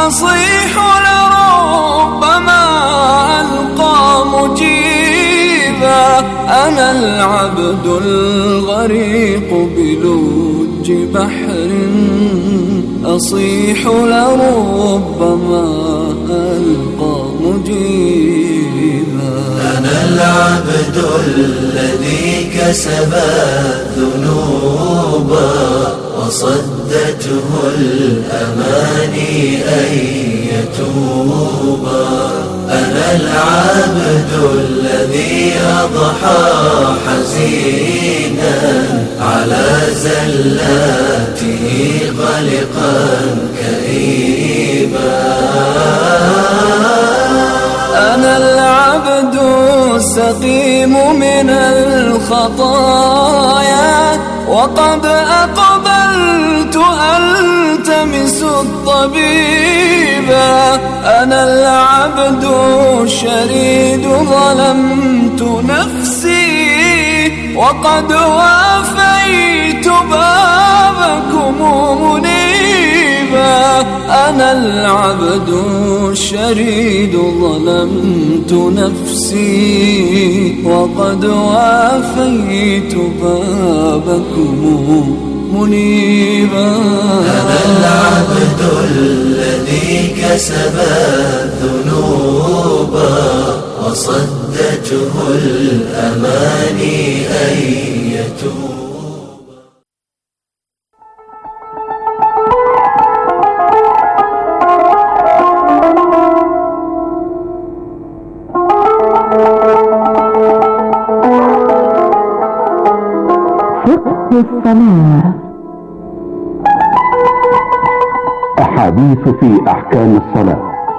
أصيح لربما ألقى مجيبا. أنا العبد الغريق بلوج بحر، أصيح لربما ألقى مجيبا. أنا العبد الذي كسب الذنوب وصدته الأماني أن يتوبا. أنا العبد الذي أضحى حزينا على زلاته غلقا كئيبا. أنا العبد السقيم من الخطايا وقد أقبلت ألتمس الطبيبا. أنا العبد الشريد ظلمت نفسي وقد وافيت بابكم منيبا. أنا العبد الشريد ظلمت نفسي وقد وافيت بابكم منيبا. أنا العبد الذي كسب الذنوب وصدته الأماني أن يتوب. أحاديث في أحكام الصلاة.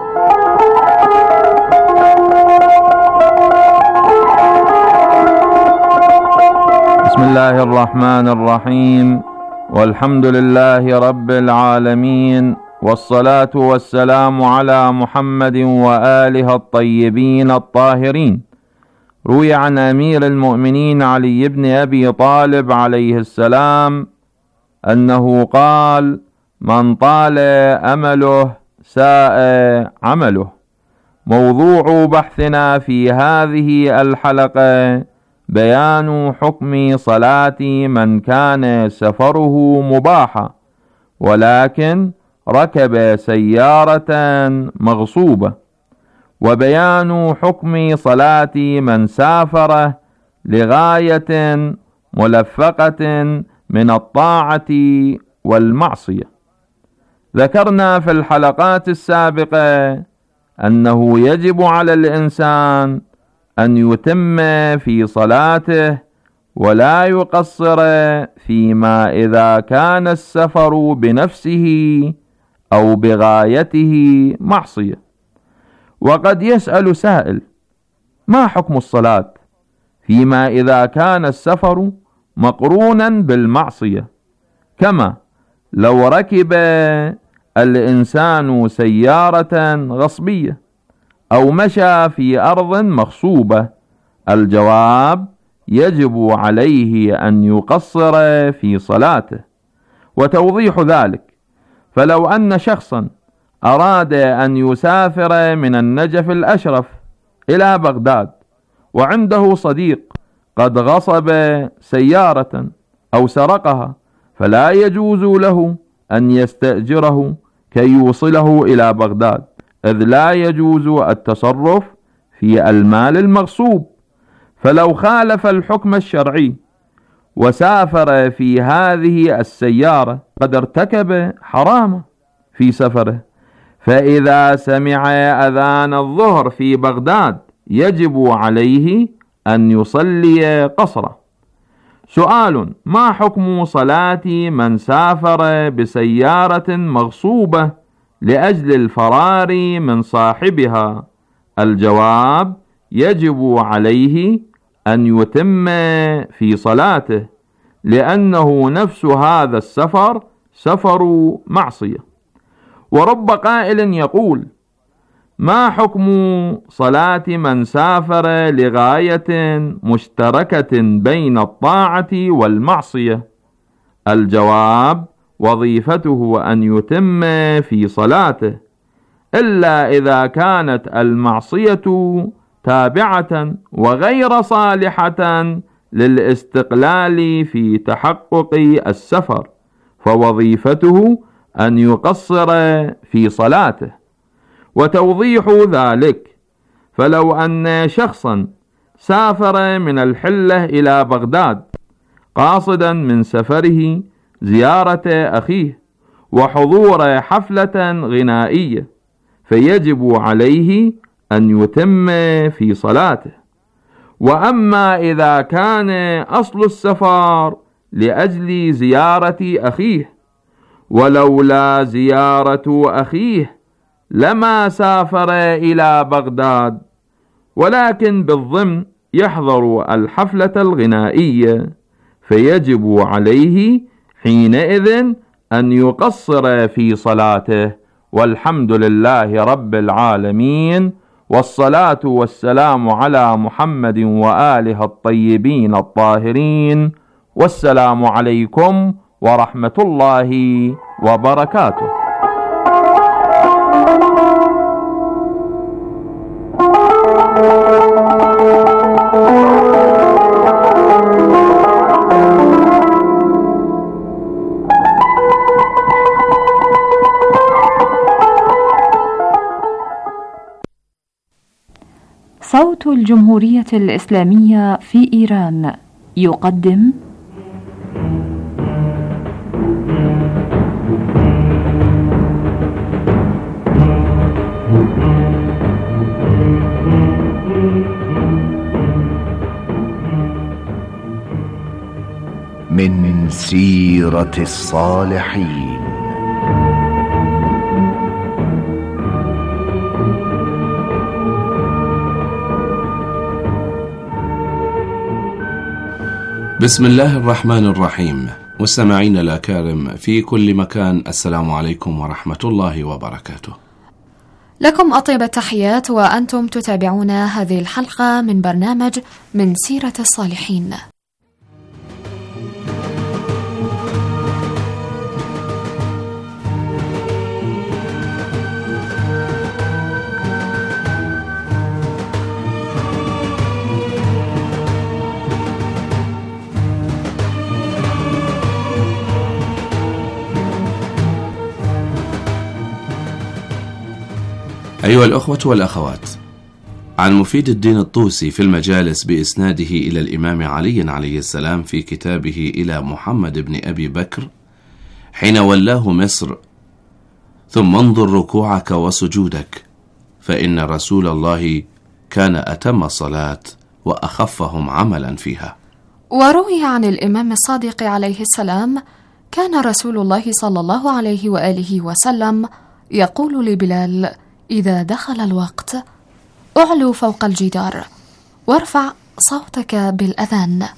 بسم الله الرحمن الرحيم، والحمد لله رب العالمين، والصلاة والسلام على محمد وآله الطيبين الطاهرين. روي عن أمير المؤمنين علي بن أبي طالب عليه السلام أنه قال: من طال أمله ساء عمله. موضوع بحثنا في هذه الحلقة بيان حكم صلاة من كان سفره مباحا ولكن ركب سيارة مغصوبة، وبيان حكم صلاة من سافر لغاية ملفقة من الطاعة والمعصية. ذكرنا في الحلقات السابقة أنه يجب على الإنسان أن يتم في صلاته ولا يقصر فيما إذا كان السفر بنفسه أو بغايته معصية. وقد يسأل سائل: ما حكم الصلاة فيما إذا كان السفر مقرونا بالمعصية؟ كما لو ركب الإنسان سيارة غصبية أو مشى في أرض مغصوبة. الجواب: يجب عليه أن يقصر في صلاته. وتوضيح ذلك: فلو أن شخصا أراد أن يسافر من النجف الأشرف إلى بغداد وعنده صديق قد غصب سيارة أو سرقها، فلا يجوز له أن يستأجره كي يوصله إلى بغداد، إذ لا يجوز التصرف في المال المغصوب. فلو خالف الحكم الشرعي وسافر في هذه السيارة قد ارتكب حراما في سفره. فإذا سمع أذان الظهر في بغداد يجب عليه أن يصلي قصرا. سؤال: ما حكم صلاة من سافر بسيارة مغصوبة لأجل الفرار من صاحبها؟ الجواب: يجب عليه أن يتم في صلاته، لأنه نفس هذا السفر سفر معصية. ورب قائل يقول: ما حكم صلاة من سافر لغاية مشتركة بين الطاعة والمعصية؟ الجواب: وظيفته أن يتم في صلاته، إلا إذا كانت المعصية تابعة وغير صالحة للاستقلال في تحقق السفر، فوظيفته أن يقصر في صلاته. وتوضيح ذلك: فلو أن شخصا سافر من الحلة إلى بغداد قاصدا من سفره زيارة أخيه وحضور حفلة غنائية، فيجب عليه أن يتم في صلاته. وأما إذا كان أصل السفر لأجل زيارة أخيه، ولولا زيارة أخيه لما سافر إلى بغداد، ولكن بالضمن يحضر الحفلة الغنائية، فيجب عليه حينئذ أن يقصر في صلاته. والحمد لله رب العالمين، والصلاة والسلام على محمد وآله الطيبين الطاهرين، والسلام عليكم ورحمة الله وبركاته. صوت الجمهورية الإسلامية في إيران يقدم من سيرة الصالحين. بسم الله الرحمن الرحيم. مستمعين الأكارم في كل مكان، السلام عليكم ورحمة الله وبركاته. لكم أطيب التحيات وأنتم تتابعون هذه الحلقة من برنامج من سيرة الصالحين. أيها الأخوة والأخوات، عن مفيد الدين الطوسي في المجالس بإسناده إلى الإمام علي عليه السلام في كتابه إلى محمد بن أبي بكر حين ولاه مصر: ثم انظر ركوعك وسجودك، فإن رسول الله كان أتم الصلاة وأخفهم عملا فيها. وروي عن الإمام الصادق عليه السلام: كان رسول الله صلى الله عليه وآله وسلم يقول لبلال إذا دخل الوقت: أعلو فوق الجدار وارفع صوتك بالأذان.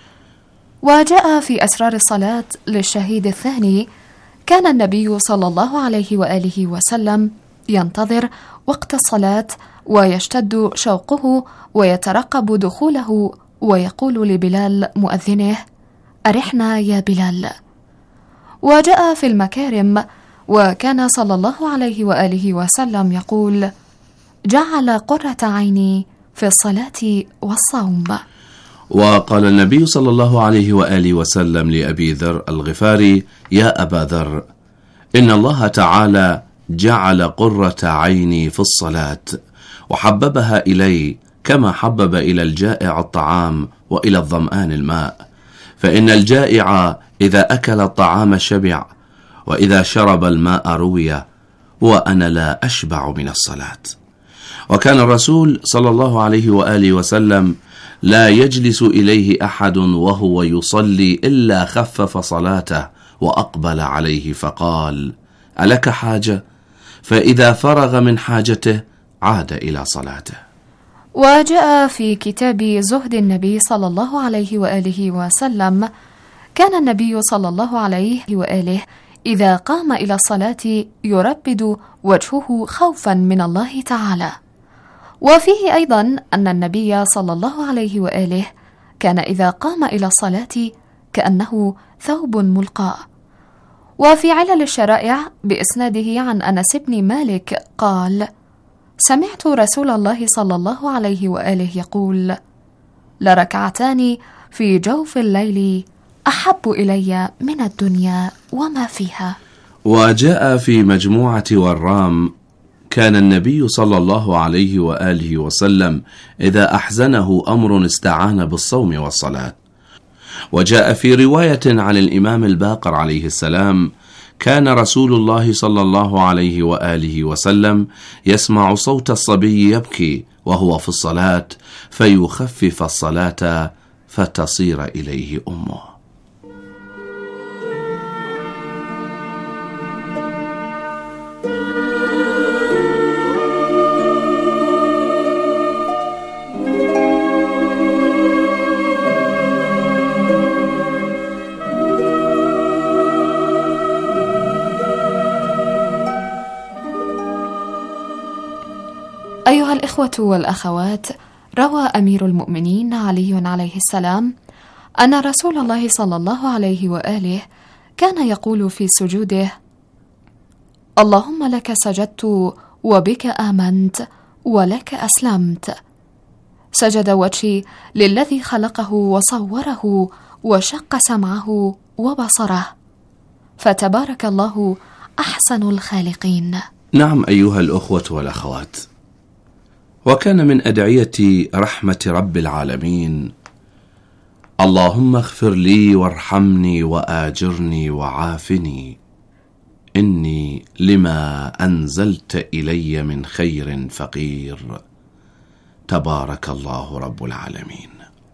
وجاء في أسرار الصلاة للشهيد الثاني: كان النبي صلى الله عليه وآله وسلم ينتظر وقت الصلاة ويشتد شوقه ويترقب دخوله، ويقول لبلال مؤذنه: أرحنا يا بلال. وجاء في المكارم: وكان صلى الله عليه وآله وسلم يقول: جعل قرة عيني في الصلاة والصوم. وقال النبي صلى الله عليه وآله وسلم لأبي ذر الغفاري: يا أبا ذر، إن الله تعالى جعل قرة عيني في الصلاة وحببها إلي كما حبب إلى الجائع الطعام وإلى الظمآن الماء، فإن الجائع إذا أكل الطعام شبع، وإذا شرب الماء روي، وأنا لا أشبع من الصلاة. وكان الرسول صلى الله عليه وآله وسلم لا يجلس إليه أحد وهو يصلي إلا خفف صلاته وأقبل عليه فقال: ألك حاجة؟ فإذا فرغ من حاجته عاد إلى صلاته. وجاء في كتاب زهد النبي صلى الله عليه وآله وسلم: كان النبي صلى الله عليه وآله إذا قام إلى الصلاة يربد وجهه خوفا من الله تعالى. وفيه أيضا أن النبي صلى الله عليه وآله كان إذا قام إلى الصلاة كأنه ثوب ملقى. وفي علل الشرائع بإسناده عن أنس بن مالك قال: سمعت رسول الله صلى الله عليه وآله يقول: لركعتان في جوف الليل أحب إلي من الدنيا وما فيها. وجاء في مجموعة والرام: كان النبي صلى الله عليه وآله وسلم إذا أحزنه أمر استعان بالصوم والصلاة. وجاء في رواية عن الإمام الباقر عليه السلام: كان رسول الله صلى الله عليه وآله وسلم يسمع صوت الصبي يبكي وهو في الصلاة فيخفف الصلاة فتصير إليه أمه. أيها الإخوة والأخوات، روى أمير المؤمنين علي عليه السلام أن رسول الله صلى الله عليه وآله كان يقول في سجوده: اللهم لك سجدت وبك آمنت ولك أسلمت. سجد وجهي للذي خلقه وصوره وشق سمعه وبصره، فتبارك الله أحسن الخالقين. نعم أيها الأخوة والأخوات، وكان من أدعية رحمة رب العالمين: اللهم اغفر لي وارحمني وآجرني وعافني، إني لما أنزلت إلي من خير فقير، تبارك الله رب العالمين.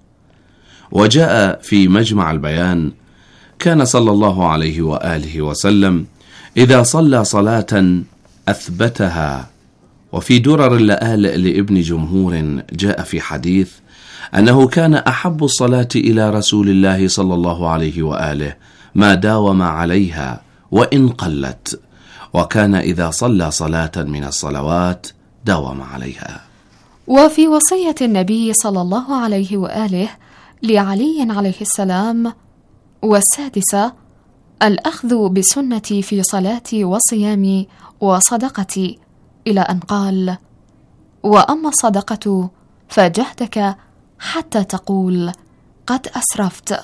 وجاء في مجمع البيان: كان صلى الله عليه وآله وسلم إذا صلى صلاة أثبتها. وفي درر اللآل لابن جمهور جاء في حديث أنه كان أحب الصلاة إلى رسول الله صلى الله عليه وآله ما داوم عليها وإن قلت، وكان إذا صلى صلاة من الصلوات داوم عليها. وفي وصية النبي صلى الله عليه وآله لعلي عليه السلام: والسادسة الأخذ بسنتي في صلاتي وصيامي وصدقتي، إلى أن قال: وأما الصدقة فجهدك حتى تقول قد أسرفت.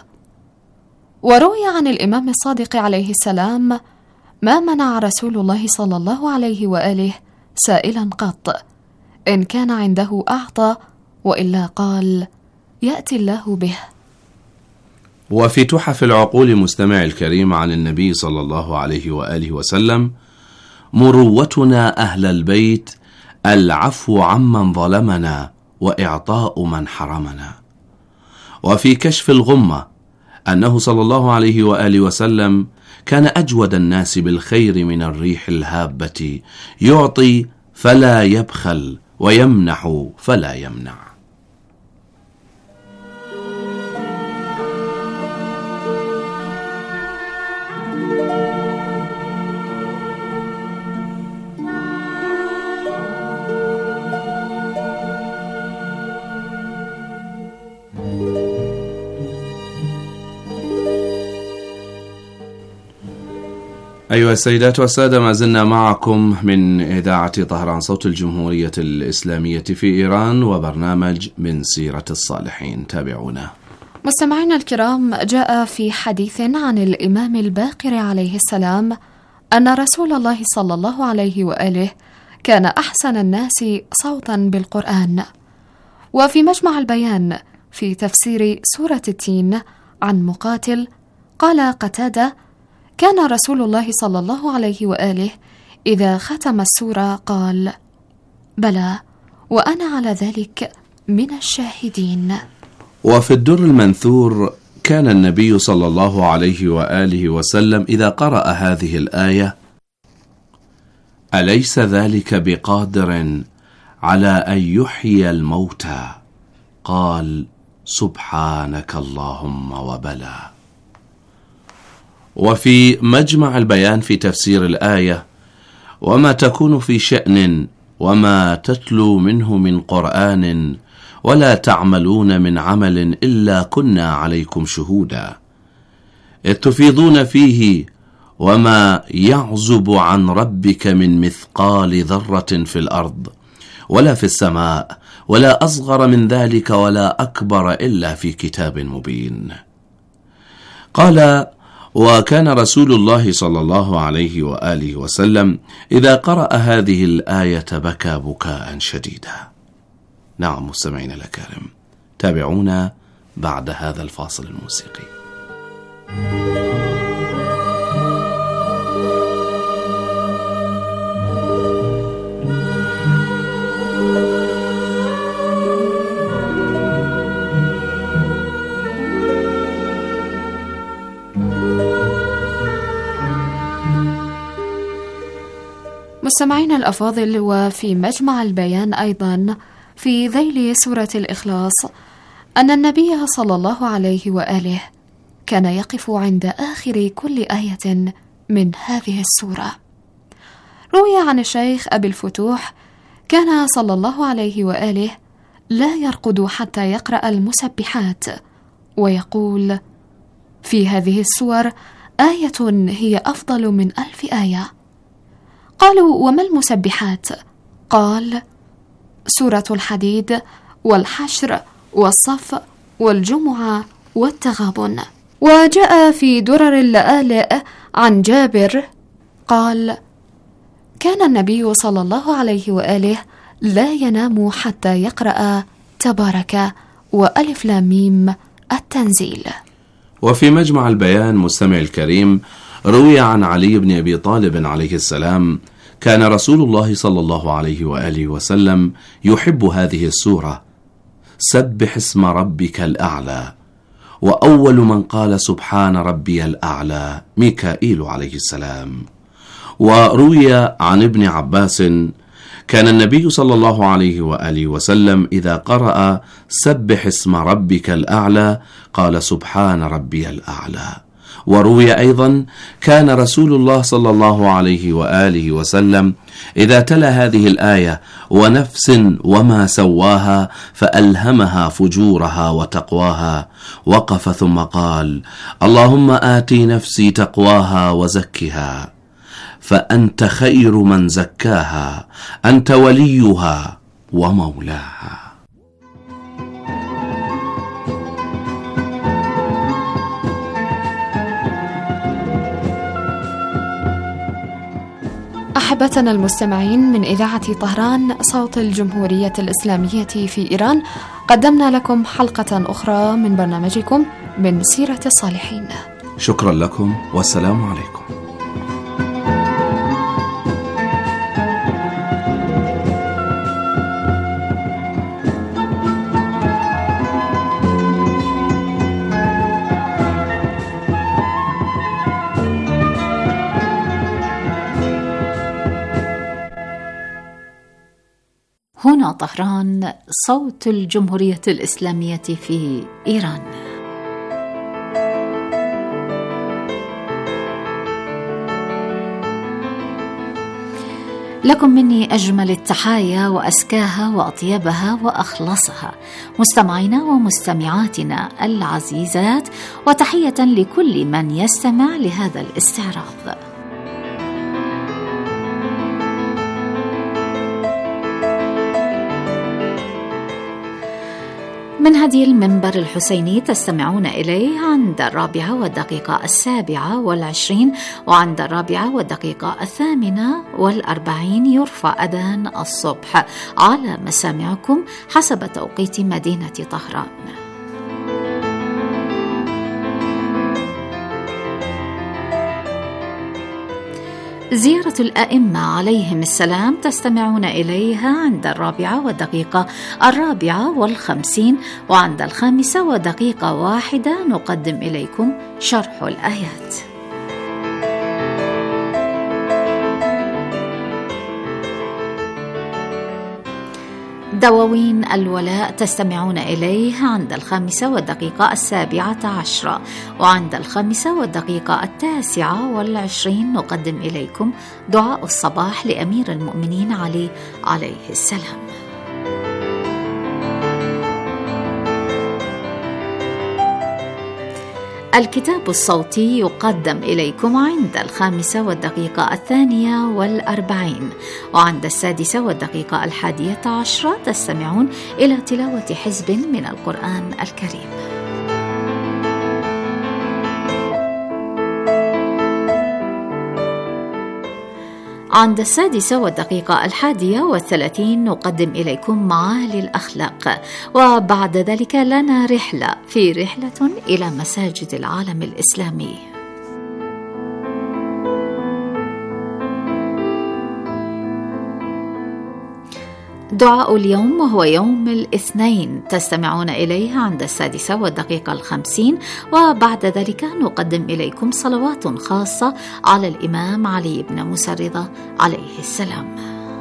وروي عن الإمام الصادق عليه السلام: ما منع رسول الله صلى الله عليه وآله سائلا قط، إن كان عنده أعطى، وإلا قال: يأتي الله به. وفي تحف العقول مستمع الكريم عن النبي صلى الله عليه وآله وسلم: مروتنا أهل البيت العفو عمن ظلمنا وإعطاء من حرمنا. وفي كشف الغمة أنه صلى الله عليه وآله وسلم كان أجود الناس بالخير من الريح الهابة، يعطي فلا يبخل ويمنح فلا يمنع. أيها السيدات والسادة، ما زلنا معكم من إذاعة طهران صوت الجمهورية الإسلامية في إيران، وبرنامج من سيرة الصالحين. تابعونا. مستمعينا الكرام، جاء في حديث عن الإمام الباقر عليه السلام أن رسول الله صلى الله عليه وآله كان أحسن الناس صوتا بالقرآن. وفي مجمع البيان في تفسير سورة التين عن مقاتل قال قتادة: كان رسول الله صلى الله عليه وآله إذا ختم السورة قال: بلى وأنا على ذلك من الشاهدين. وفي الدر المنثور: كان النبي صلى الله عليه وآله وسلم إذا قرأ هذه الآية: أليس ذلك بقادر على أن يحيي الموتى، قال: سبحانك اللهم وبلى. وفي مجمع البيان في تفسير الآية: وما تكون في شأن وما تتلو منه من قرآن ولا تعملون من عمل إلا كنا عليكم شهودا، إذ تفيضون فيه وما يعزب عن ربك من مثقال ذرة في الأرض ولا في السماء ولا أصغر من ذلك ولا أكبر إلا في كتاب مبين. قال: وكان رسول الله صلى الله عليه وآله وسلم إذا قرأ هذه الآية بكى بكاء شديدا. نعم مستمعين الأكارم، تابعونا بعد هذا الفاصل الموسيقي. مستمعينا الأفاضل، وفي مجمع البيان أيضا في ذيل سورة الإخلاص أن النبي صلى الله عليه وآله كان يقف عند آخر كل آية من هذه السورة. روي عن الشيخ أبي الفتوح كان صلى الله عليه وآله لا يرقد حتى يقرأ المسبحات، ويقول: في هذه السور آية هي أفضل من 1000 آية. قالوا: وما المسبحات؟ قال: سورة الحديد والحشر والصف والجمعة والتغابن. وجاء في درر اللآلئ عن جابر قال: كان النبي صلى الله عليه وآله لا ينام حتى يقرأ تبارك وألف لام ميم التنزيل. وفي مجمع البيان مستمع الكريم روي عن علي بن أبي طالب عليه السلام: كان رسول الله صلى الله عليه وآله وسلم يحب هذه السورة: سبح اسم ربك الأعلى. وأول من قال سبحان ربي الأعلى ميكائيل عليه السلام. وروي عن ابن عباس: كان النبي صلى الله عليه وآله وسلم إذا قرأ سبح اسم ربك الأعلى قال سبحان ربي الأعلى. وروي أيضا: كان رسول الله صلى الله عليه وآله وسلم إذا تلا هذه الآية: ونفس وما سواها فألهمها فجورها وتقواها، وقف ثم قال: اللهم آتي نفسي تقواها وزكها فأنت خير من زكاها، أنت وليها ومولاها. أحبتنا المستمعين، من إذاعة طهران صوت الجمهورية الإسلامية في إيران، قدمنا لكم حلقة أخرى من برنامجكم من سيرة الصالحين. شكرا لكم والسلام عليكم. هنا طهران صوت الجمهورية الإسلامية في إيران. لكم مني أجمل التحايا وأزكاها وأطيبها وأخلصها، مستمعينا ومستمعاتنا العزيزات، وتحية لكل من يستمع لهذا الاستعراض. من هدي المنبر الحسيني تستمعون إليه عند 4:07:20، وعند 4:38 يرفع أذان الصبح على مسامعكم حسب توقيت مدينة طهران. زيارة الأئمة عليهم السلام تستمعون إليها عند 4:54، وعند 5:01 نقدم إليكم شرح الآيات. دواوين الولاء تستمعون إليه عند 5:17، وعند 5:29 نقدم إليكم دعاء الصباح لأمير المؤمنين علي عليه السلام. الكتاب الصوتي يقدم إليكم عند 5:02 وعند 6:11 تستمعون إلى تلاوة حزب من القرآن الكريم. عند 6:31 نقدم إليكم معالي الأخلاق، وبعد ذلك لنا رحلة إلى مساجد العالم الإسلامي. دعاء اليوم وهو يوم الاثنين تستمعون إليه عند 6:50 وبعد ذلك نقدم إليكم صلوات خاصة على الإمام علي بن موسى الرضا عليه السلام.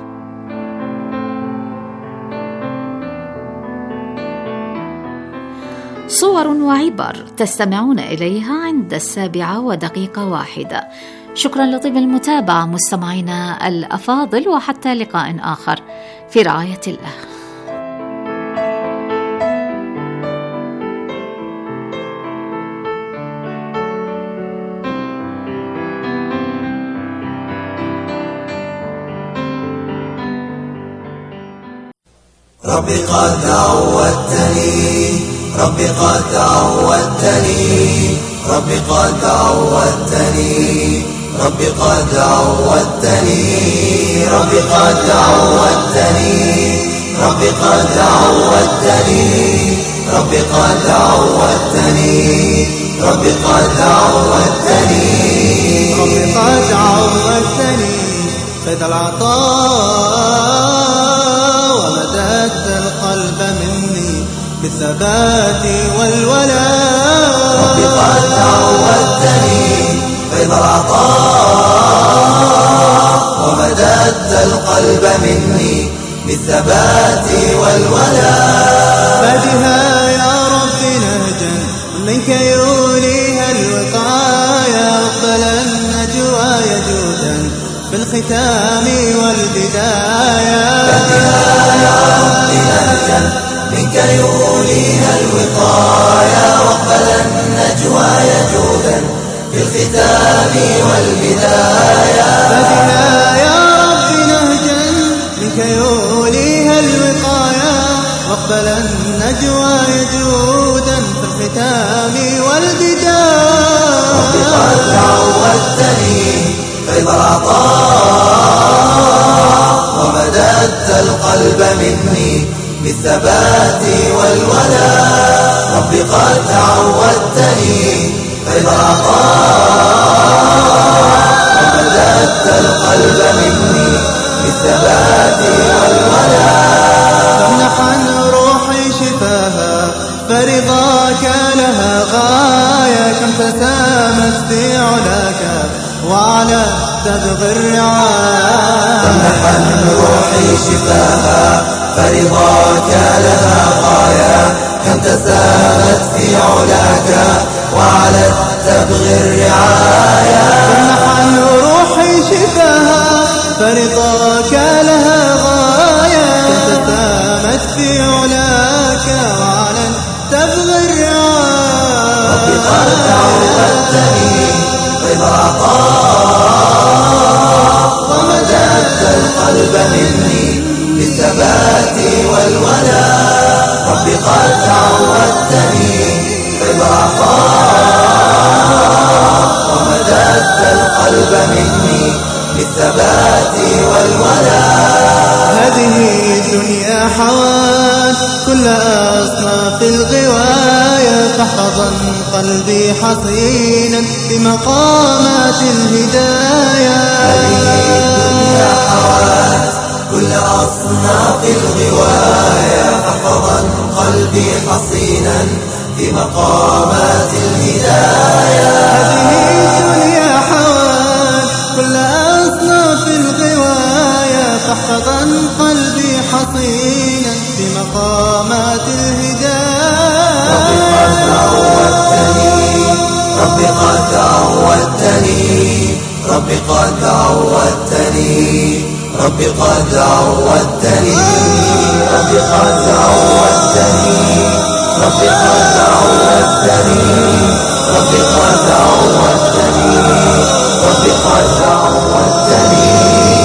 صور وعبر تستمعون إليها عند 7:01. شكرا لطيب المتابعة مستمعينا الأفاضل، وحتى لقاء آخر في رعاية الله. ربي قد عودتني، ربي قد عودتني، ربي قد عودتني، ربي قد عودتني، ربي قد عودتني، ربي قد عودتني، ربي قد عودتني، ربي قد عودتني، ربي قد عودتني فدى العطاء ومددت القلب مني بالثبات والولاء. ربي قد عودتني فيض العطاء ومددت القلب مني بالثبات والولاء. فبها يا رب نهجا منك يوليها الوقايا، أقبل النجوى يجودا بالختام والبداية. فبها يا رب نهجا منك يوليها الوقايا، واقبل النجوى يجودا بالختام والبداية. فبها يا رب نهجا منك يوليها الوقايا، واقبل النجوى يجودا بالختام والبداية. ربي قد عودتني فيض العطاء ومددت القلب مني بالثبات والولاء. ربي قد عودتني فيض العطاء ومددت القلب مني بالثبات والولاء. فامنحا روحي شفاها فرضاك لها غاية، كم تسامت في علاك وعلى تبغي الرعاية. فامنحا روحي شفاها فرضاك لها غاية، كم تسامت في علاك وعلى تبغي الرعاية. فامنحا روحي شفاها فرضاك لها غاية، كم تسامت في علاك وعلى تبغي الرعاية. ربي قد عودتني فيض العطاء ومددت القلب مني بالثبات والولاء. ربي قد عودتني فيض العطاء ومددت القلب مني بالثبات والولاء. هذه الدنيا حوات كل أصناف الغواية، فاحفظا قلبي حصينا بمقامات الهداية. هذه الدنيا حوات كل أصناف الغواية، فاحفظا قلبي حصينا بمقامات الهداية. هذه الدنيا حوات كل أصناف الغواية، فاحفظا قلبي حصينا بمقامات الهداية. ربي قد عودتني، ربي قد عودتني، ربي قد عودتني، ربي قد عودتني، ربي قد عودتني، ربي قد عودتني، رب قد عودتني رب قد عودتني.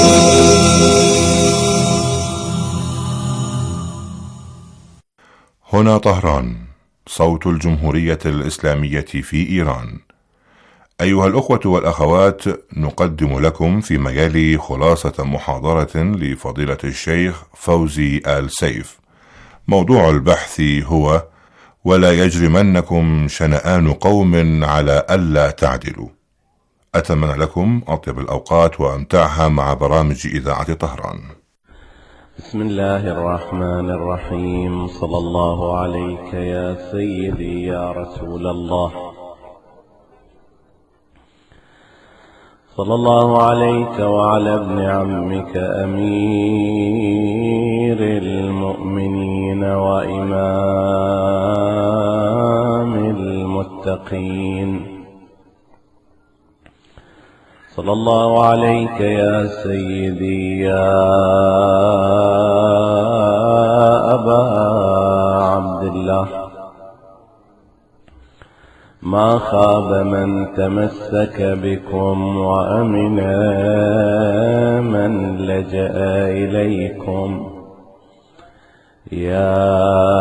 هنا طهران، صوت الجمهورية الإسلامية في إيران. أيها الأخوة والأخوات، نقدم لكم في مجال خلاصة محاضرة لفضيلة الشيخ فوزي آل سيف. موضوع البحث هو: ولا يجرمنكم شنآن قوم على ألا تعدلوا. أتمنى لكم أطيب الأوقات وأمتعها مع برامج إذاعة طهران. بسم الله الرحمن الرحيم. صلى الله عليك يا سيدي يا رسول الله، صلى الله عليك وعلى ابن عمك أمير المؤمنين وإمام المتقين. صلى الله عليك يا سيدي يا أبا عبد الله. ما خاب من تمسك بكم وأمن من لجأ إليكم. يا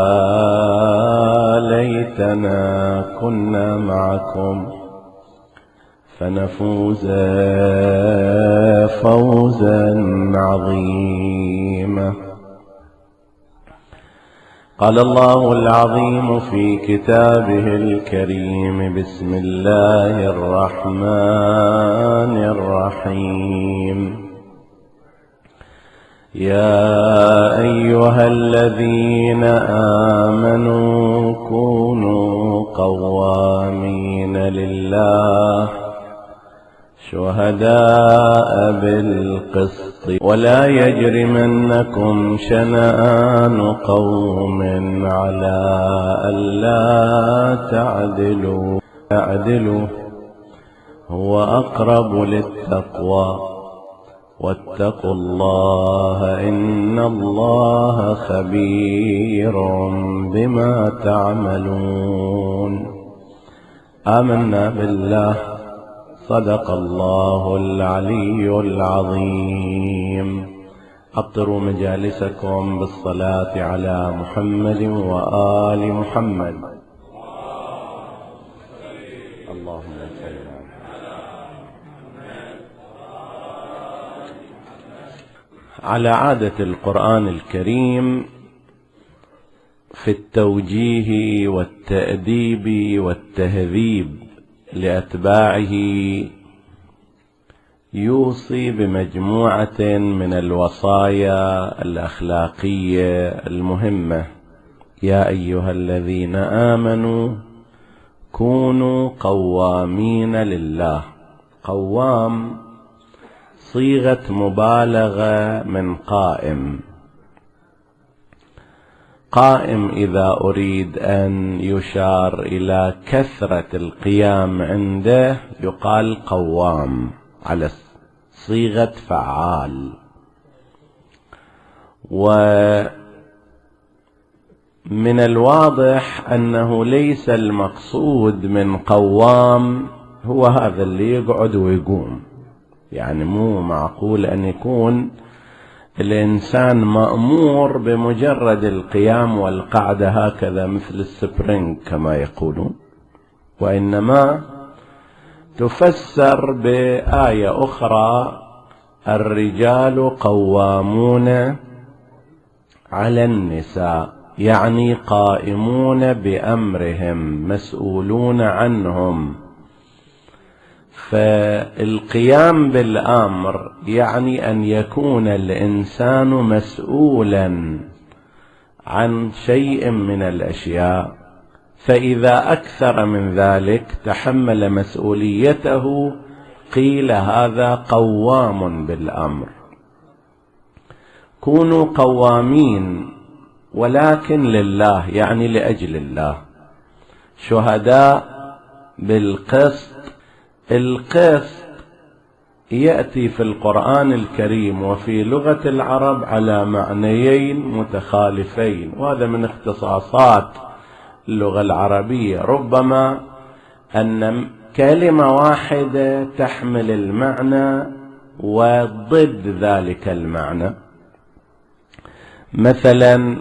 ليتنا كنا معكم فنفوز فوزا عظيما. قال الله العظيم في كتابه الكريم: بسم الله الرحمن الرحيم. يا أيها الذين آمنوا كونوا قوامين لله شهداء بالقسط ولا يجرمنكم شنآن قوم على ألا تعدلوا هو أقرب للتقوى واتقوا الله إن الله خبير بما تعملون. آمنا بالله، صدق الله العلي العظيم. أبطروا مجالسكم بالصلاة على محمد وآل محمد. اللهم صل على عادة القرآن الكريم في التوجيه والتأديب والتهذيب لأتباعه، يوصي بمجموعة من الوصايا الأخلاقية المهمة. يا أيها الذين آمنوا كونوا قوامين لله. قوام صيغة مبالغة من قائم. قائم إذا أريد أن يشار إلى كثرة القيام عنده يقال قوام على صيغة فعال. ومن الواضح أنه ليس المقصود من قوام هو هذا اللي يقعد ويقوم. يعني مو معقول أن يكون الإنسان مأمور بمجرد القيام والقعدة هكذا مثل السبرينج كما يقولون، وإنما تفسر بآية أخرى: الرجال قوامون على النساء، يعني قائمون بأمرهم مسؤولون عنهم. فالقيام بالأمر يعني أن يكون الإنسان مسؤولا عن شيء من الأشياء، فإذا أكثر من ذلك تحمل مسؤوليته قيل هذا قوام بالأمر. كونوا قوامين ولكن لله، يعني لأجل الله. شهداء بالقسط. القسط يأتي في القرآن الكريم وفي لغة العرب على معنيين متخالفين، وهذا من اختصاصات اللغة العربية. ربما أن كلمة واحدة تحمل المعنى وضد ذلك المعنى. مثلا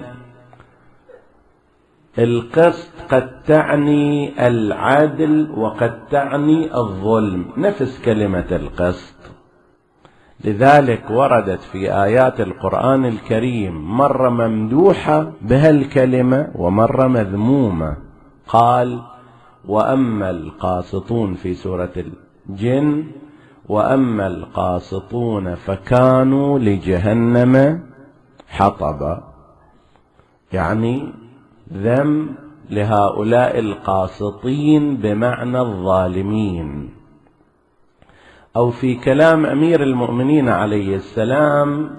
القسط قد تعني العدل وقد تعني الظلم، نفس كلمة القسط. لذلك وردت في آيات القرآن الكريم مرة ممدوحة بها الكلمة ومرة مذمومة. قال: وأما القاسطون في سورة الجن: وأما القاسطون فكانوا لجهنم حطبا، يعني ذم لهؤلاء القاسطين بمعنى الظالمين. أو في كلام أمير المؤمنين عليه السلام: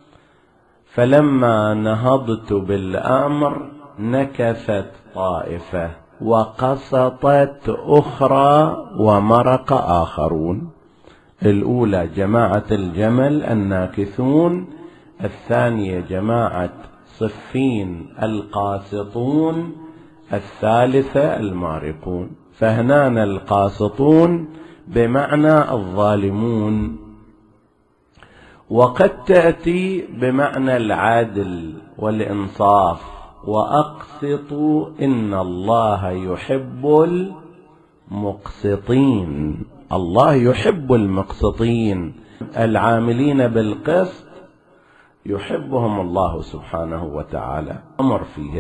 فلما نهضت بالأمر نكثت طائفة وقسطت أخرى ومرق آخرون. الأولى جماعة الجمل الناكثون، الثانية جماعة صفين القاسطون، الثالثة المارقون. فهنانا القاسطون بمعنى الظالمون، وقد تأتي بمعنى العدل والإنصاف: وأقسطوا إن الله يحب المقسطين. الله يحب المقسطين، العاملين بالقسط يحبهم الله سبحانه وتعالى، أمر فيه: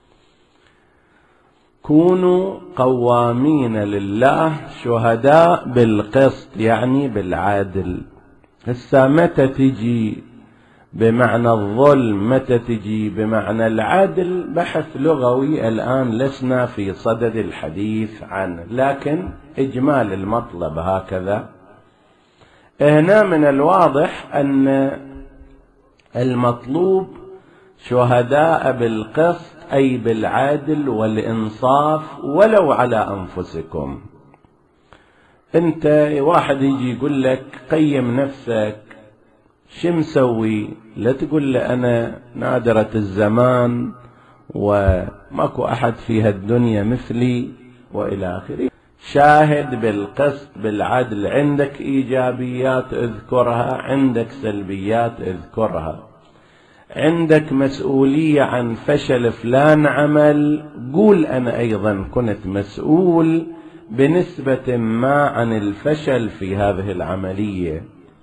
كونوا قوامين لله شهداء بالقسط، يعني بالعدل. هسه متى تجي بمعنى الظلم، متى تجي بمعنى العدل، بحث لغوي الآن لسنا في صدد الحديث عنه، لكن إجمال المطلب هكذا. هنا من الواضح أن المطلوب شهداء بالقسط، أي بالعدل والإنصاف ولو على أنفسكم. أنت واحد يجي يقول لك قيم نفسك، شو مسوي؟ لا تقول له أنا نادرة الزمان وماكو أحد في هالدنيا مثلي وإلى آخره. شاهد بالقسط بالعدل، عندك إيجابيات اذكرها، عندك سلبيات اذكرها، عندك مسؤولية عن فشل فلان عمل، قول أنا أيضا كنت مسؤول بنسبة ما عن الفشل في هذه العملية.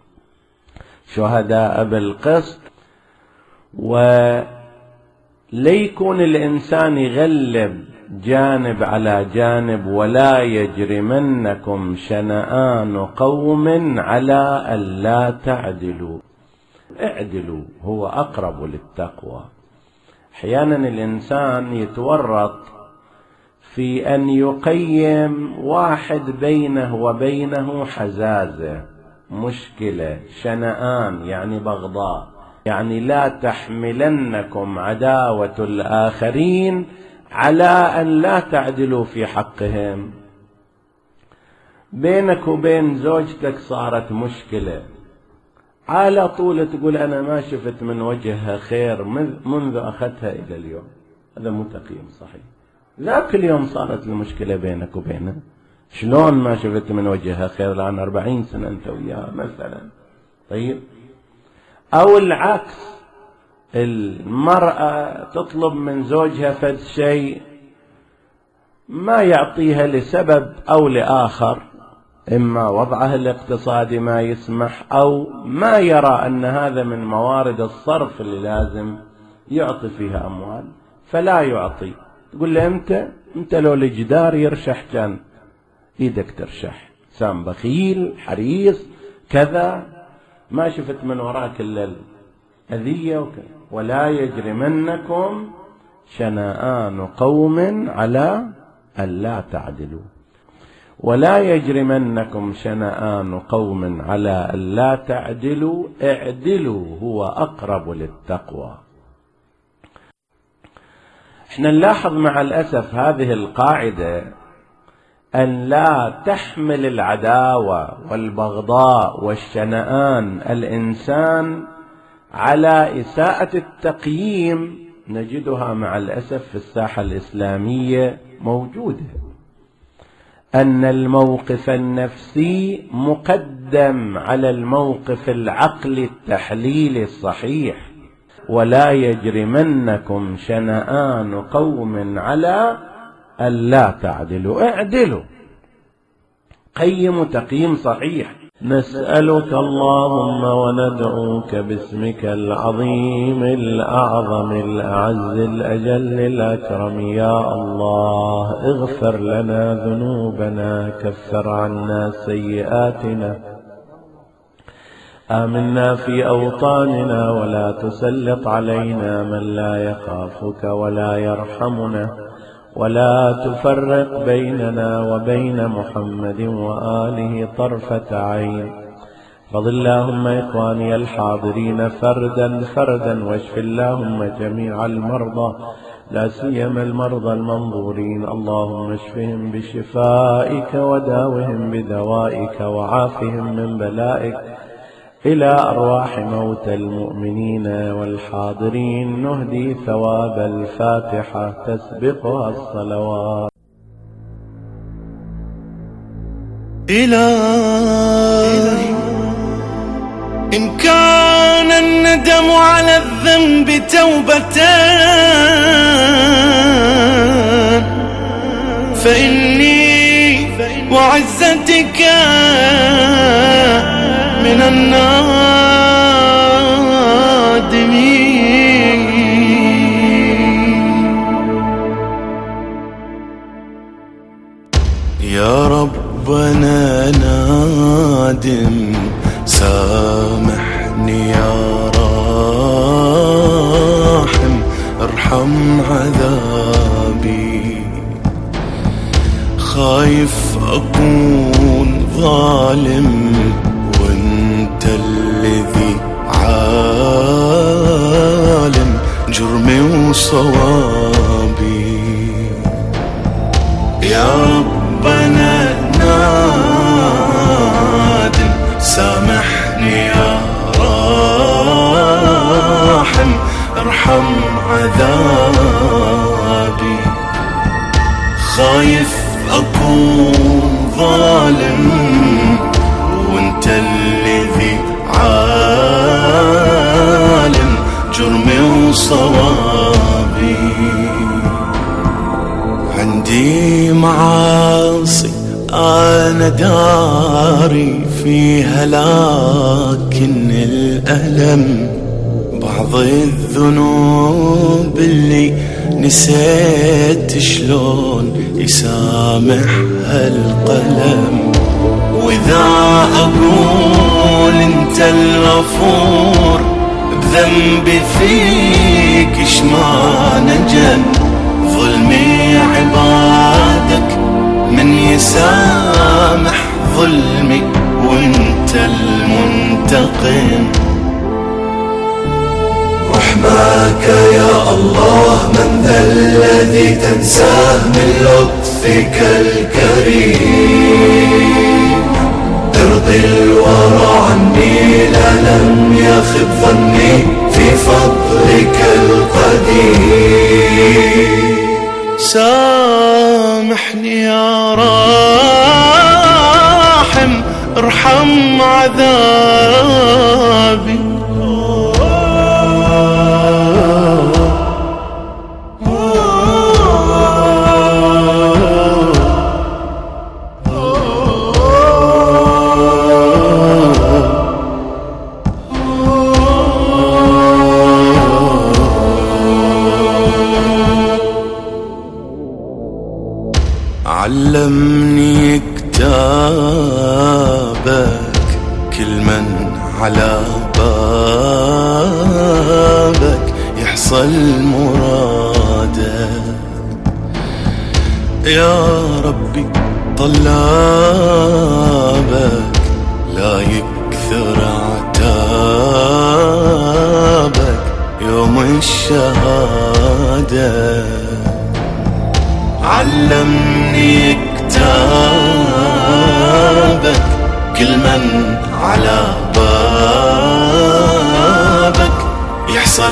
شهداء بالقسط. وليكون الإنسان يغلب جانب على جانب: ولا يجرمنكم شنآن قوم على ألا تعدلوا. اعدلوا، هو أقرب للتقوى. أحيانا الإنسان يتورط في أن يقيم واحد بينه وبينه حزازة، مشكلة، شنآن يعني بغضاء، يعني لا تحملنكم عداوة الآخرين على أن لا تعدلوا في حقهم. بينك وبين زوجتك صارت مشكلة، على طول تقول أنا ما شفت من وجهها خير منذ أخذتها إلى اليوم. هذا مو تقييم صحيح. ذاك اليوم صارت المشكلة بينك وبينها، شلون ما شفت من وجهها خير؟ الآن 40 سنة أنت وياها مثلا. طيب، أو العكس، المرأة تطلب من زوجها فد شيء ما يعطيها لسبب أو لآخر، إما وضعها الاقتصادي ما يسمح، أو ما يرى أن هذا من موارد الصرف اللي لازم يعطي فيها أموال فلا يعطي. تقول له أنت لو الجدار يرشح كان إيدك ترشح، سام بخيل حريص كذا، ما شفت من وراك إلا الأذية وكذا. ولا يجرمنكم شنآن قوم على ألا تعدلوا. ولا يجرمنكم شنآن قوم على ألا تعدلوا، اعدلوا هو أقرب للتقوى. احنا نلاحظ مع الأسف هذه القاعدة، أن لا تحمل العداوة والبغضاء والشنآن الإنسان على إساءة التقييم، نجدها مع الأسف في الساحة الإسلامية موجودة. أن الموقف النفسي مقدم على الموقف العقلي التحليلي الصحيح. ولا يجرمنكم شنآن قوم على ألا تعدلوا، اعدلوا، قيموا تقييم صحيح. نسألك اللهم وندعوك باسمك العظيم الأعظم الأعز الأجل الأكرم، يا الله اغفر لنا ذنوبنا، كفر عنا سيئاتنا، آمنا في أوطاننا، ولا تسلط علينا من لا يخافك ولا يرحمنا، ولا تفرق بيننا وبين محمد وآله طرفة عين. فضل اللهم إخواني الحاضرين فردا فردا، واشف اللهم جميع المرضى، لا سيما المرضى المنظورين، اللهم اشفهم بشفائك وداوهم بدوائك وعافهم من بلائك، إلى أرواح موتى المؤمنين والحاضرين نهدي ثواب الفاتحة تسبقها الصلوات. إلهي إن كان الندم على الذنب توبتان، فإني وعزتك من النادمين. يا ربنا نادم سامحني يا راحم، ارحم عذابي، خايف أكون ظالم وانت الذي عالم جرمي وصوابي. يا ربنا نادم سامحني يا راحم، ارحم عذابي، خايف أكون ظالم وانت الذي عالم جرمي وصوابي. عندي معاصي أنا داري فيها، لكن الألم بعض الذنوب اللي نسيت شلون يسامحها القلم. وإذا أقول أنت الغفور بذنبي فيك إيش ما نجم، ظلمي عبادك من يسامح ظلمي وانت المنتقم. رحماك يا الله من ذا الذي تنساه من لطفك الكريم، ارضي الورى عني لا لم يخب ظني في فضلك القديم. سامحني يا راحم ارحم عذابي. علمني كتابك كل من على بابك يحصل مراده. يا ربي طلابك لا يكثر عتابك يوم الشهاده. علمني كتابك كل من على بابك يحصل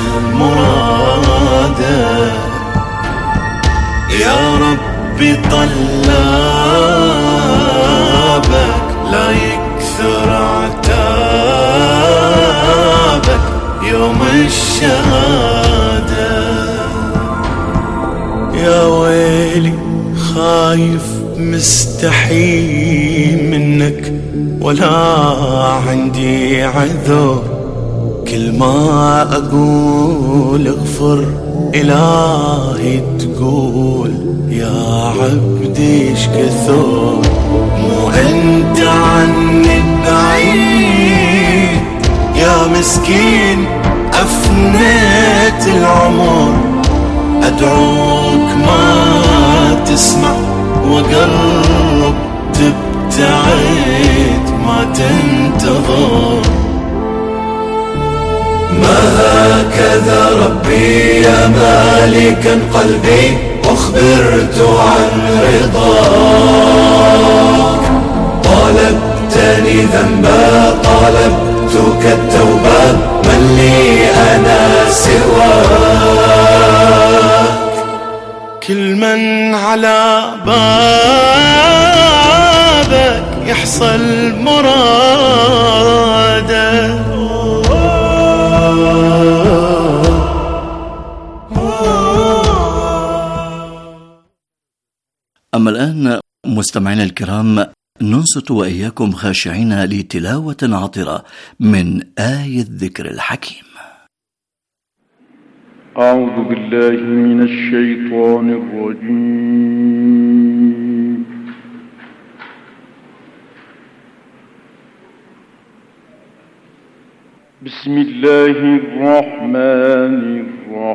مراده. يا ربي طلابك ثوابك لا يكثر عتابك يوم الشهادة. يا ويلي خايف مستحي منك ولا عندي عذر، كل ما أقول اغفر إلهي تقول يا عبدي ايش كثر. مو أنت عني بعيد يا مسكين أفنيت العمر، أدعوك ما تسمع وقرب تبتعد ما تنتظر. ما هكذا ربي يا مالكا قلبي أخبرت عن رضاك، طالبتني ذنبا طالبتك التوبة، من لي أنا سواك. كل من على بابك يحصل مراده. أما الآن مستمعينا الكرام ننصت وإياكم خاشعين لتلاوة عطرة من آية الذكر الحكيم. أعوذ بالله من الشيطان الرجيم. بسم الله الرحمن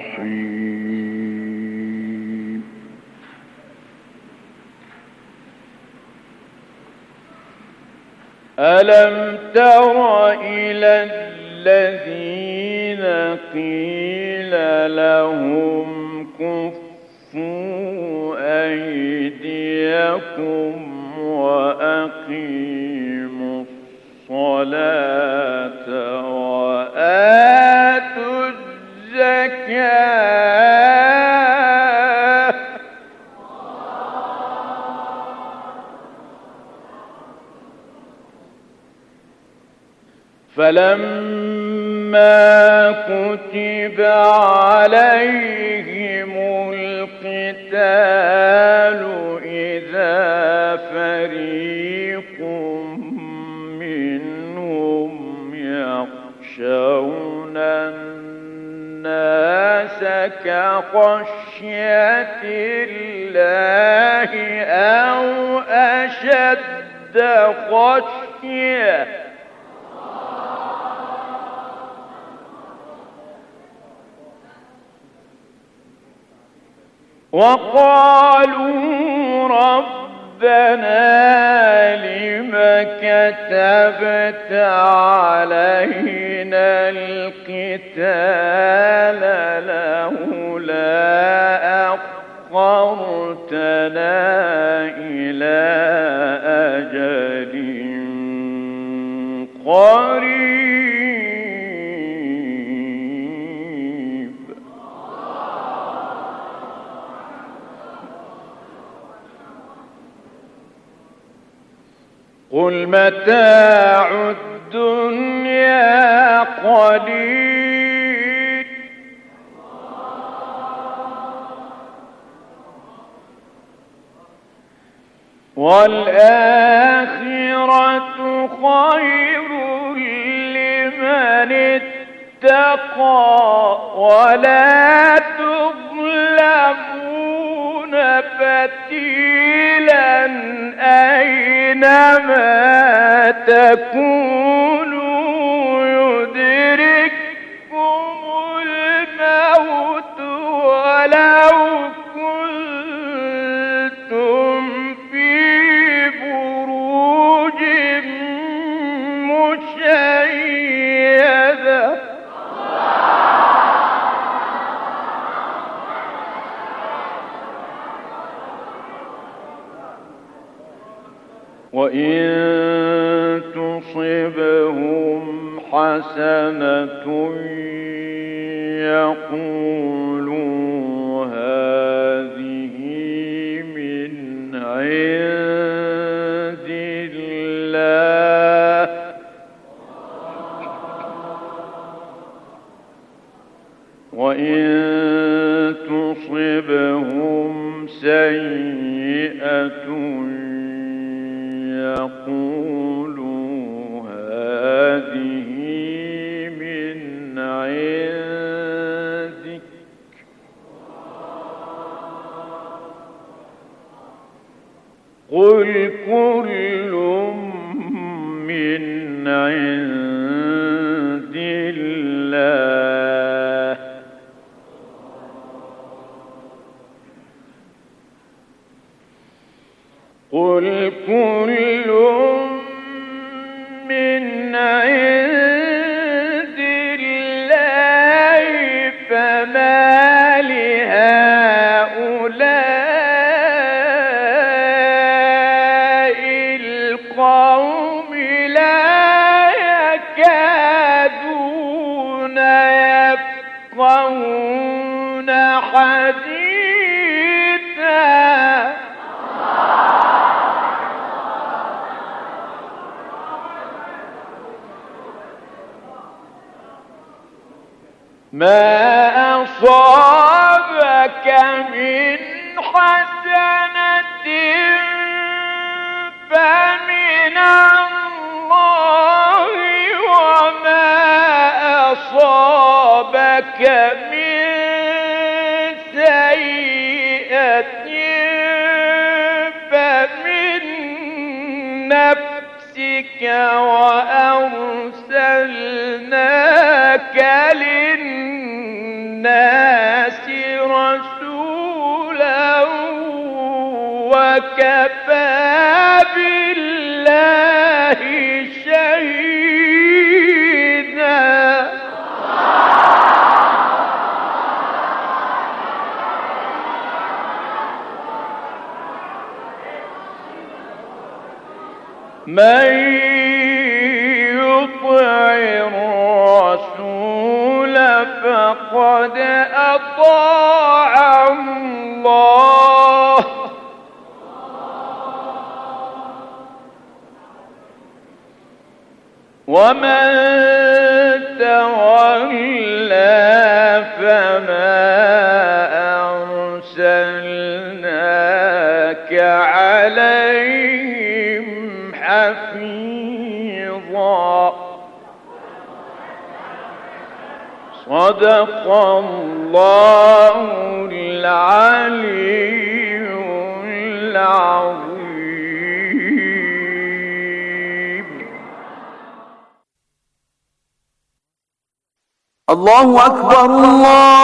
الرحيم. ألم تر إلى الذين قيل لهم كفوا أيديكم وأقيموا الصلاة وآتوا الزكاة فلما كتب عليهم القتال إذا فريق منهم يخشون الناس كخشية الله أو أشد خشية وقالوا ربنا لم كتبت علينا القتال لولا أخرتنا إلى أجل قريب قل متاع الدنيا قليل والآخرة خير لمن اتقى ولا تظلمون فتيلا أينما تكونوا يدرككم الموت ولو كنتم في بروج مشيدة وإن تصبهم حسنة يقولوا هذه من عند الله وإن تصبهم سيئة يقولوا هذه من عندك قل كل من عند الله قل كل من عند الله فما لهؤلاء القوم لا يكادون يفقهون حديثا ما أصابك من حسنة فمن الله وما أصابك من سيئة فمن نفسك وأرسلناك للناس رسولا وكفى بالله شهيدا من يطع الرسول فقد أطاع الله ومن تولى فما أرسلناك عليهم حفيظا صدق الله العلي العظيم. الله أكبر الله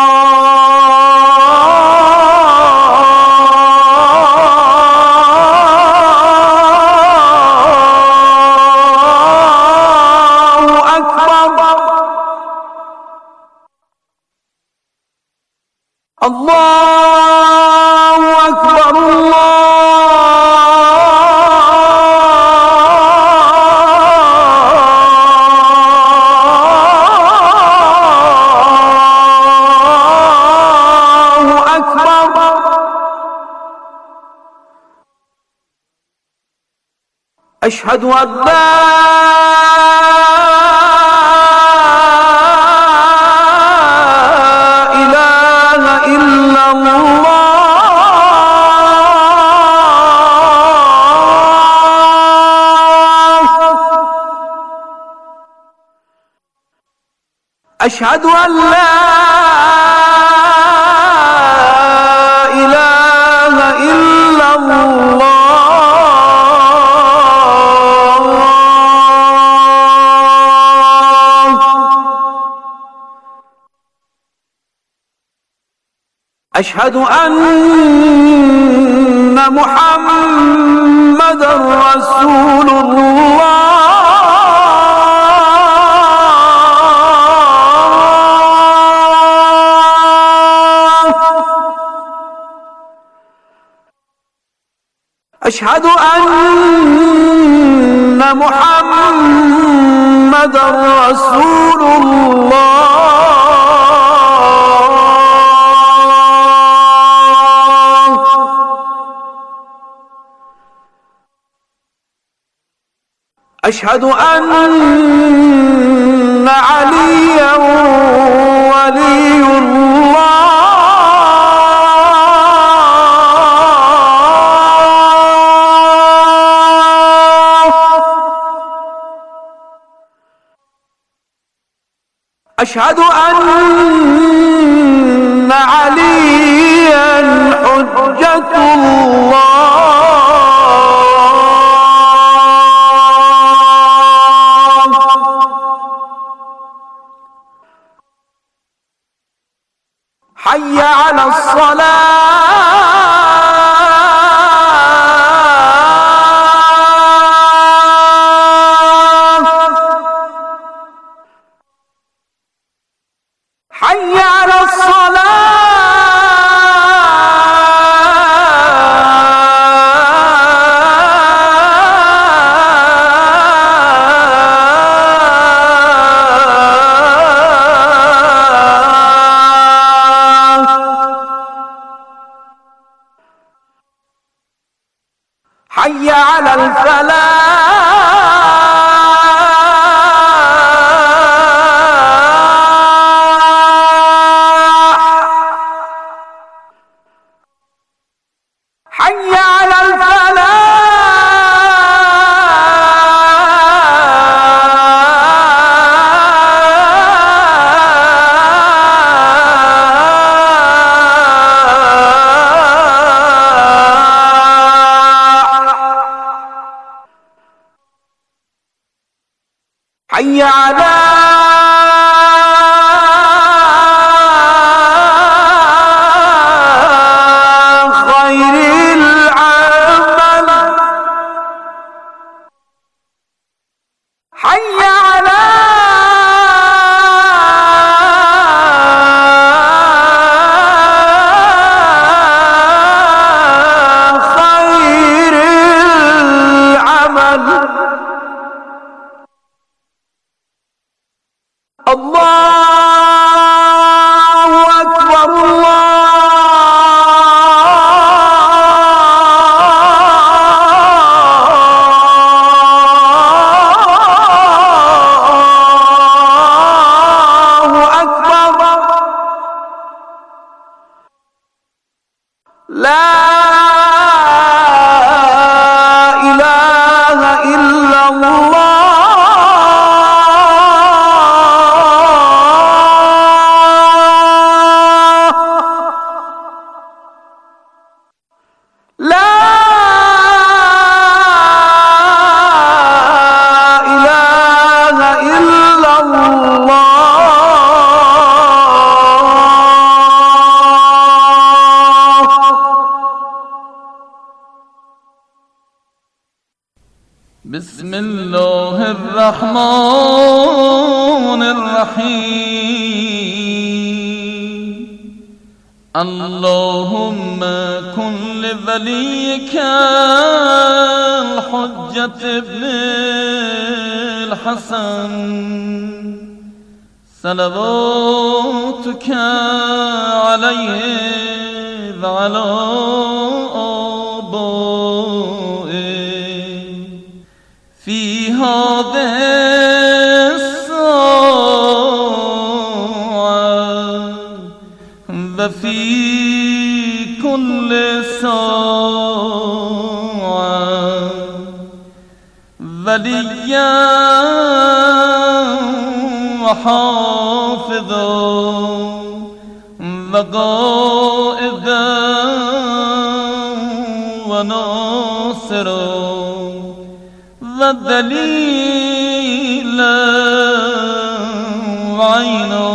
أكبر الله أكبر الله أكبر أشهد أن لا أشهد أن لا إله إلا الله أشهد أن محمدًا رسول الله أشهد أن محمدًا رسول الله أشهد أن عليا ولي أشهد أن عليا حجة الله. حي على الصلاة. حي على الصلاة. حي على الفلاح. حي على الفلاح. حي على خير العمل. حي على خير العمل. الله أكبر. الله أكبر. لا إله إلا الله. بسم الله الرحمن الرحيم. اللهم كن لوليك الحجة ابن الحسن صلواتك عليه وعلى في هذه الساعة وفي كل ساعة وليا وحافظا وقائدا وناصرا ودليلا وعينا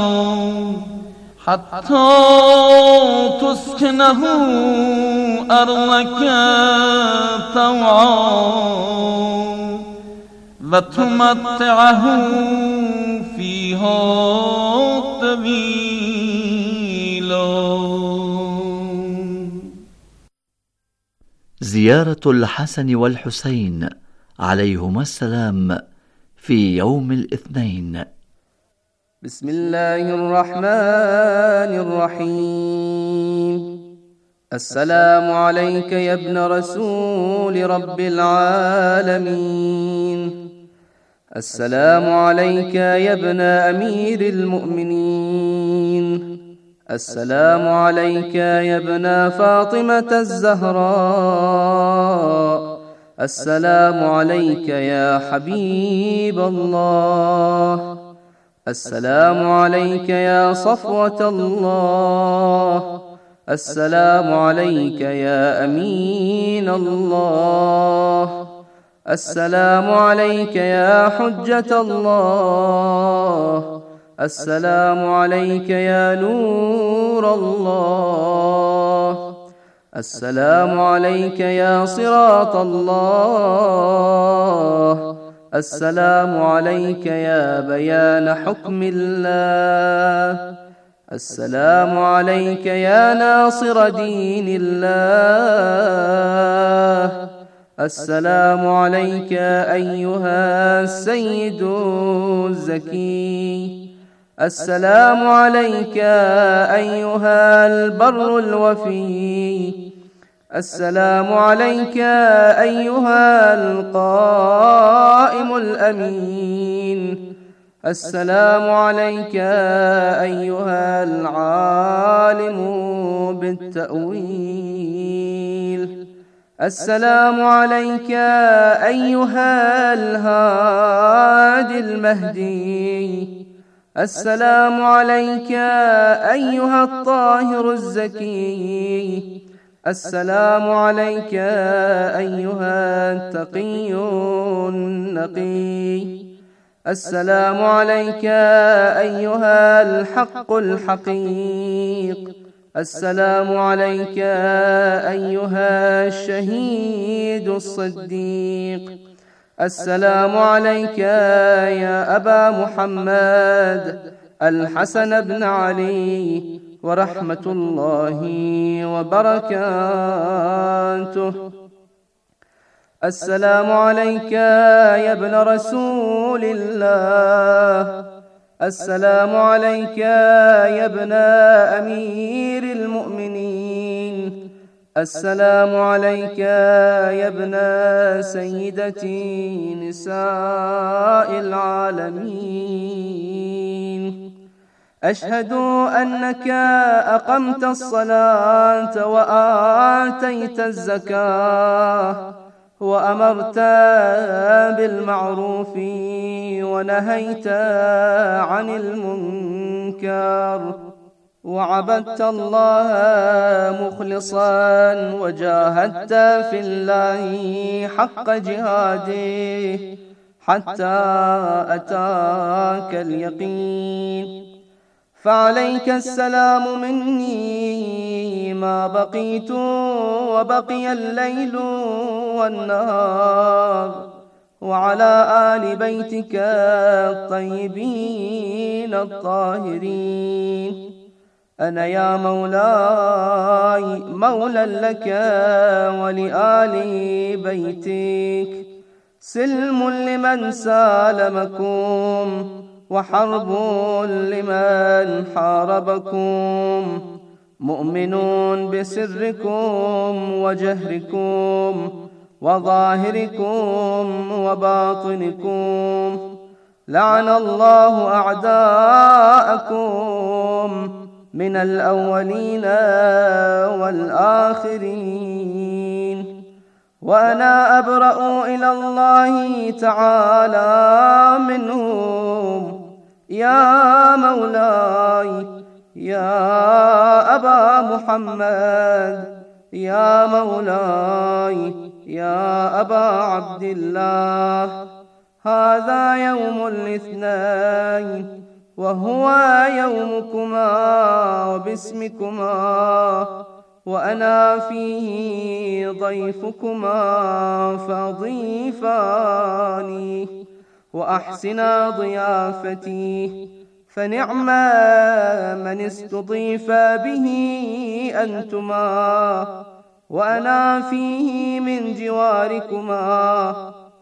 حتى تسكنه أرضك طوعا وتمتعه فيها طويلا. زيارة الحسن والحسين عليهما السلام في يوم الاثنين. بسم الله الرحمن الرحيم. السلام عليك يا ابن رسول رب العالمين. السلام عليك يا ابن أمير المؤمنين. السلام عليك يا ابن فاطمة الزهراء. السلام عليك يا حبيب الله. السلام عليك يا صفوة الله، السلام عليك يا أمين الله، السلام عليك يا حجة الله، السلام عليك يا نور الله، السلام عليك يا صراط الله، السلام عليك يا بيان حكم الله، السلام عليك يا ناصر دين الله، السلام عليك أيها السيد الزكي، السلام عليك أيها البر الوفي، السلام عليك أيها القائم الأمين، السلام عليك أيها العالم بالتأويل، السلام عليك أيها الهادي المهدي، السلام عليك أيها الطاهر الزكي، السلام عليك أيها التقي النقي، السلام عليك أيها الحق الحقيق، السلام عليك أيها الشهيد الصديق، السلام عليك يا أبا محمد الحسن بن علي ورحمة الله وبركاته. السلام عليك يا ابن رسول الله، السلام عليك يا ابن أمير المؤمنين، السلام عليك يا ابن سيدتي نساء العالمين. أشهد أنك أقمت الصلاة وآتيت الزكاة وأمرت بالمعروف ونهيت عن المنكر وعبدت الله مخلصا وجاهدت في الله حق جهاده حتى أتاك اليقين. فعليك السلام مني ما بقيت وبقي الليل والنهار، وعلى آل بيتك الطيبين الطاهرين. أنا يا مولاي مولى لك ولآل بيتك، سلم لمن سالمكم وحرب لمن حاربكم، مؤمن بسركم وجهركم وظاهركم وباطنكم. لعن الله أعداءكم من الأولين والآخرين. وأنا أبرأ إلى الله تعالى منهم يا مولاي يا أبا محمد، يا مولاي يا أبا عبد الله. هذا يوم الاثنين وهو يومكما وباسمكما، وأنا فيه ضيفكما فضيفاني وأحسنا ضيافتي، فنعم من استضيف به أنتما، وأنا فيه من جواركما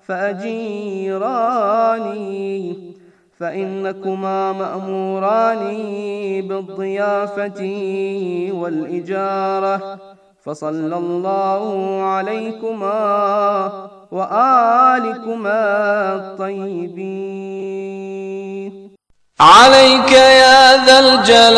فأجيراني، فإنكما مأموران بالضيافة والإجارة. فصلى الله عليكما وآلكما الطيبين. عليك يا ذا الجلال